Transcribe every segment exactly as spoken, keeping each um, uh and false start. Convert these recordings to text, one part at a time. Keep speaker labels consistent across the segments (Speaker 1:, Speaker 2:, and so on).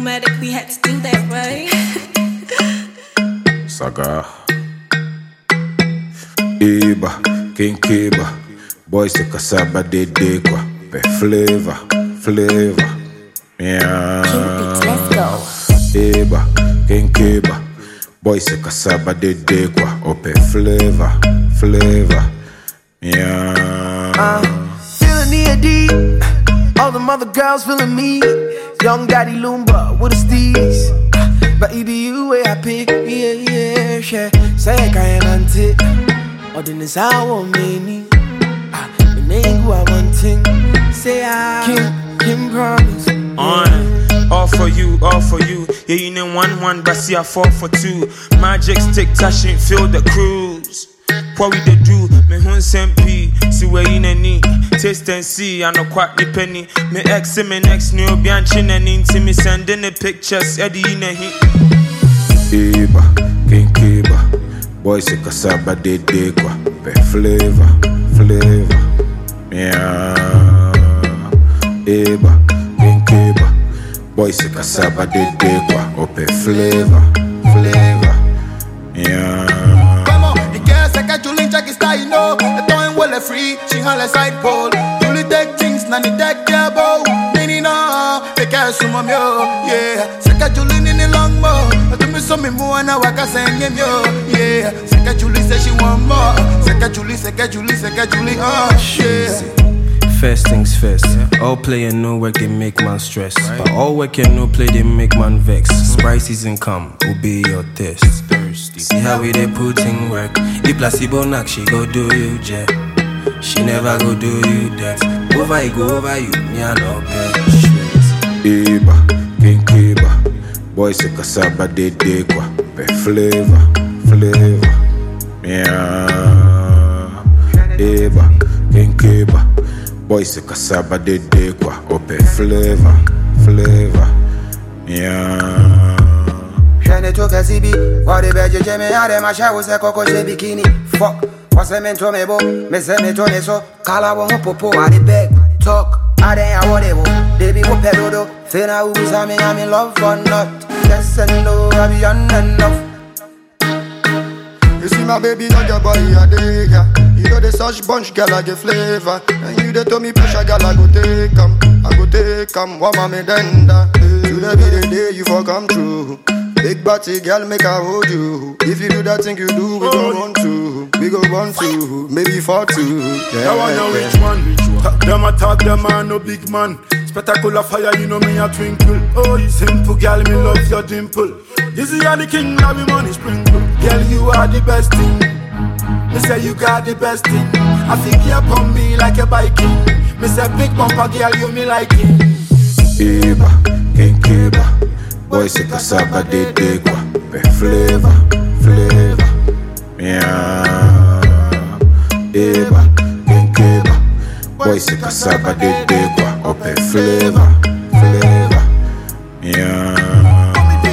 Speaker 1: automatic, we had to do that, right?
Speaker 2: Saga Iba, King Kiba, boys se kasaba de de kwa, pe flavor, flavor, yeah.
Speaker 3: Cupid, let's go.
Speaker 2: Iba, King Kiba, boys se kasaba de de kwa, ope flavor, flavor, yeah.
Speaker 4: Uh, feeling the A D, all the mother girls feeling me. Young Daddy Lumba with a steez. But it be you where I pick, yeah, yeah, yeah. Say I can't anti. Or then it's our many. Ah, the name who I want ting. Say I Kim, Kim promise.
Speaker 5: On, all for you, all for you. Yeah, you know one one, but see I fall for two. Magic stick touching, feel the cruise. What we they do, me hun sempi, see where in any taste and see, I know quite the penny. Me ex me next new bianchin and into me sending the pictures, Eddie in a hit.
Speaker 2: Iba, King Kiba, boys se kasaba de de kwa, pe flavor, flavor, yeah. Iba, King Kiba, boys se kasaba de de kwa, ope flavor, flavor, yeah.
Speaker 6: Julie Jack is style, no. The time well free, she had a side pole. Julie take things, nanny deck yeah, bow. Nini no, they can't sum of yo, yeah. Seka Julie in the long mo. I do me some more and I walk a sing him yo, yeah. Seka Julie say she want more. Seka Julie, Seka Julie, Seka Julie, oh yeah.
Speaker 4: First things first, all play and no work they make man stress. But all work and no play they make man vex. Sprite season come, obey your test. See how we they put in work. If placebo knock, she go do you jet. She never go do you that. Over you go over you, me I no bet.
Speaker 2: Iba, King Kiba, boys se kasaba de de kwa, pe flavor, flavor, yeah. Iba, King Kiba, boys se kasaba de de kwa, ope flavor, flavor, yeah.
Speaker 7: Shane took a C B, what the veggie jemmy had a masha was a cocoa bikini. Fuck, what's a mentor me bo, me say me to me so, Kala won't popo at the bed. Talk, I didn't whatever, baby who pedodo, Fena who's I mean I'm in love or not. Yes and no, I be on enough.
Speaker 6: You see my baby, not your boy, a digger. You know the such bunch, girl, I get flavor. And you the told me pressure, girl, I go take 'em. I go take 'em, what my me denda. Today be the day you for come true. Big body girl make her hold you. If you do that thing you do, we go run to. We go run to, maybe for two.
Speaker 8: That
Speaker 6: Yeah,
Speaker 8: one
Speaker 6: yeah.
Speaker 8: a rich one. Talk them a talk them a no big man. Spectacular fire, you know me a twinkle. Oh, you simple girl, me love your dimple. This is the king, now we money sprinkle. Girl, you are the best thing. Me say you got the best thing. I think you upon me like a biking. Me say big bumper girl, you me like it.
Speaker 2: Iba, King Kiba, boys se kasaba de de kwa, pe flavor, flavor, yeah. Iba, King Kiba, boys se kasaba de de kwa, ope flavor, flavor, yeah.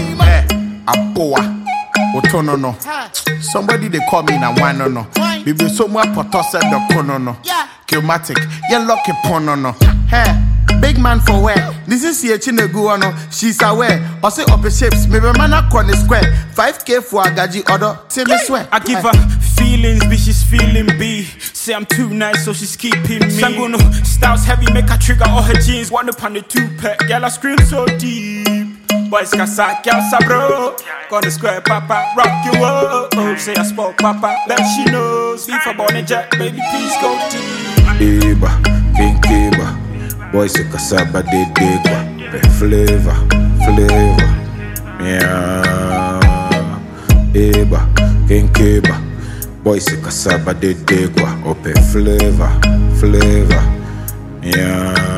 Speaker 9: Apoa, Otono no. Somebody they call me na one no no. Bibi so mo apoto said the kono no. Kilmatic, ye lucky pono no. Hey, big man for where? This is here chinegu no. She's aware. Or say up shapes, maybe man a corner square. five K for agaji order. Tell me swear.
Speaker 5: I give her feelings, bitch, she's feeling B. Say I'm too nice, so she's keeping me. Sangono, styles heavy, make her trigger all her jeans. One up on the two pack, girl, I scream so deep. Boys casa, girl, sabro. Gonna square, papa, rock you up. Oh, say I spoke, papa, bet she knows. Beef for Bonnie Jack, baby, please go deep.
Speaker 2: Iba, King Kiba, boys se kasaba de de kwa, pe flavor, flavor, yeah. Iba, King Kiba, boys se kasaba de de kwa, ope flavor, flavor, yeah.